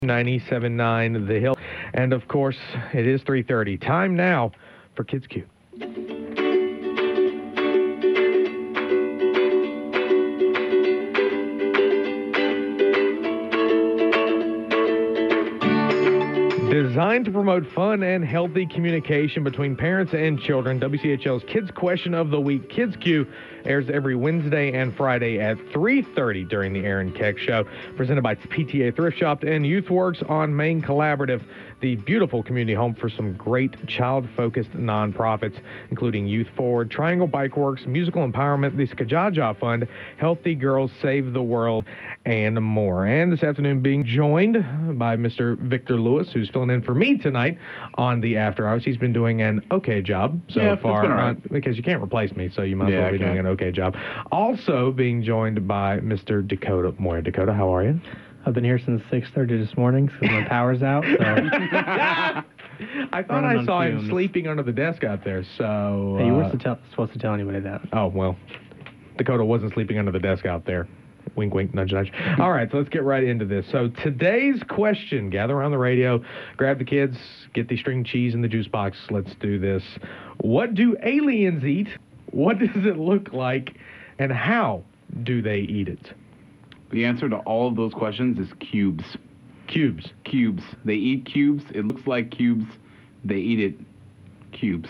97.9 The Hill. And of course, it is 3:30. Time now for Kids Q. Designed to promote fun and healthy communication between parents and children, WCHL's Kids Question of the Week, Kids Q, airs every Wednesday and Friday at 3:30 during the Aaron Keck Show. Presented by PTA Thrift Shop and YouthWorks on Main Collaborative, the beautiful community home for some great child-focused nonprofits, including Youth Forward, Triangle Bike Works, Musical Empowerment, the Skajaja Fund, Healthy Girls Save the World, and more. And this afternoon being joined by Mr. Victor Lewis, who's filling in for me tonight on the After Hours. He's been doing an okay job so far, right. because you can't replace me, so you might as well be doing an okay job. Also being joined by Mr. Dakota Moyer. Dakota, how are you? I've been here since 6:30 this morning because my power's out. So I thought I saw him sleeping under the desk out there. So hey, you weren't supposed to tell anybody that. Oh well, Dakota wasn't sleeping under the desk out there. Wink, wink, nudge, nudge. All right, so let's get right into this. So today's question, gather around the radio, grab the kids, get the string cheese in the juice box. Let's do this. What do aliens eat? What does it look like? And how do they eat it? The answer to all of those questions is cubes. Cubes. Cubes. They eat cubes. It looks like cubes. They eat it. Cubes.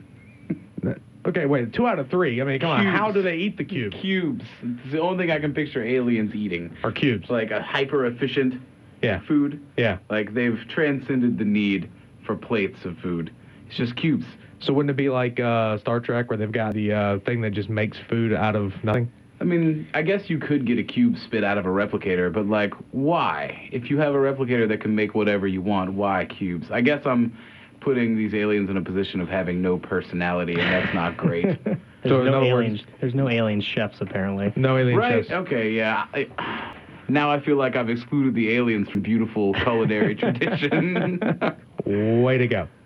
Okay, wait, 2 out of 3. I mean, come on, how do they eat the cubes? Cubes. It's the only thing I can picture aliens eating. Are cubes. Like a hyper-efficient food. Yeah. Like they've transcended the need for plates of food. It's just cubes. So wouldn't it be like Star Trek where they've got the thing that just makes food out of nothing? I mean, I guess you could get a cube spit out of a replicator, but like, why? If you have a replicator that can make whatever you want, why cubes? I guess I'm putting these aliens in a position of having no personality, and that's not great. There's no alien chefs, apparently. No alien chefs. Right, okay, yeah. Now I feel like I've excluded the aliens from beautiful culinary tradition. Way to go.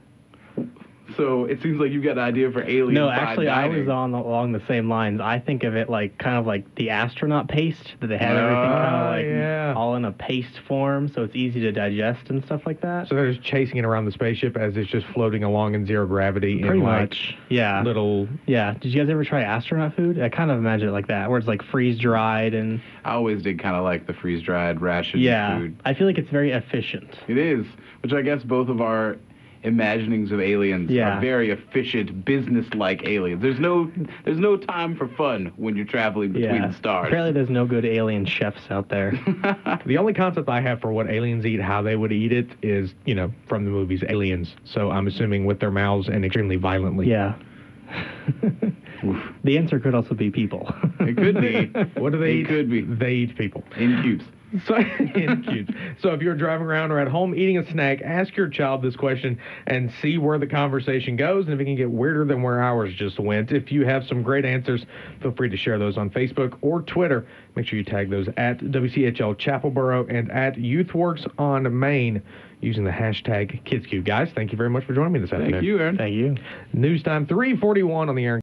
So it seems like you've got an idea for alien. No, actually, I was along the same lines. I think of it like kind of like the astronaut paste, that they have everything kind of like all in a paste form, so it's easy to digest and stuff like that. So they're just chasing it around the spaceship as it's just floating along in zero gravity. Pretty much, yeah. Yeah. Did you guys ever try astronaut food? I kind of imagine it like that, where it's like freeze-dried and... I always did kind of like the freeze-dried ration food. I feel like it's very efficient. It is, which I guess both of our imaginings of aliens are very efficient, business-like aliens. There's no time for fun when you're traveling between the stars. Apparently there's no good alien chefs out there. The only concept I have for what aliens eat, how they would eat it, is, from the movies Aliens. So I'm assuming with their mouths and extremely violently. Yeah. The answer could also be people. It could be. What do they eat? It could be. They eat people. In cubes. So, in cubes. So if you're driving around or at home eating a snack, ask your child this question and see where the conversation goes and if it can get weirder than where ours just went. If you have some great answers, feel free to share those on Facebook or Twitter. Make sure you tag those at WCHL Chapelboro and at YouthWorks on Main using the hashtag KidsQ. Guys, thank you very much for joining me this afternoon. Thank you, Aaron. Thank you. News time 3:41 on the Aaron